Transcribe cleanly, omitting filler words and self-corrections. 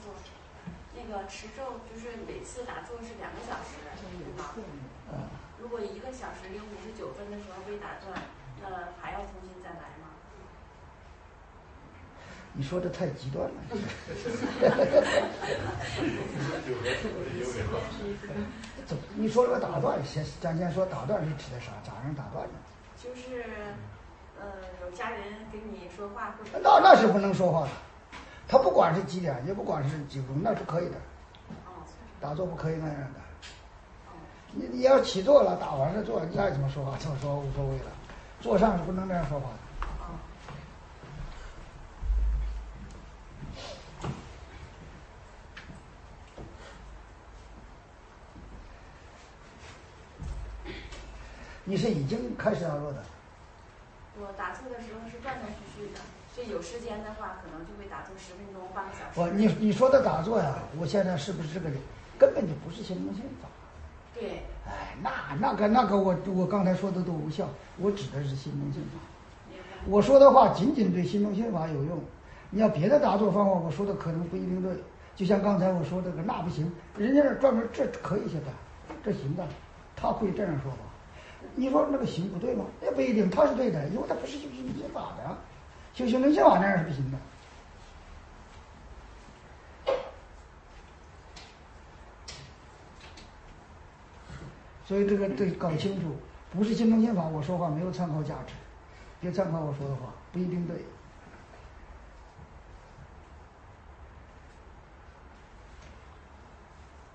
坐，那个持咒就是每次打坐是2个小时，对吗？如果1个小时零59分的时候被打断，那还要重新再来吗？ 你说的太极端了。你说这个打断，咱先说打断是指的啥？咋样打断呢？ 就是有家人跟你说话或者那是不能说话的。他不管是几点，也不管是几分，那是可以的。打坐不可以那样的。你要起坐了，打完了坐，你爱怎么说话怎么说，无所谓了。坐上是不能那样说话的。你是已经开始打坐的？ 我打坐的时候是断断续续的，所以有时间的话，可能就会打坐10分钟、半个小时。 你说的打坐呀，我现在是不是这个根本就不是心动心法？ 对。 哎，那个我刚才说的都无效，我指的是心动心法。我说的话仅仅对心动心法有用，你要别的打坐方法，我说的可能不一定对。就像刚才我说这个那不行，人家专门这可以现在，这行的，他会这样说法。你说那个行不对吗？也不一定，他是对的，因为他不是修心动心法的，修心动心法那样是不行的。所以这个得搞清楚，不是心动心法，我说话没有参考价值，别参考我说的话，不一定对。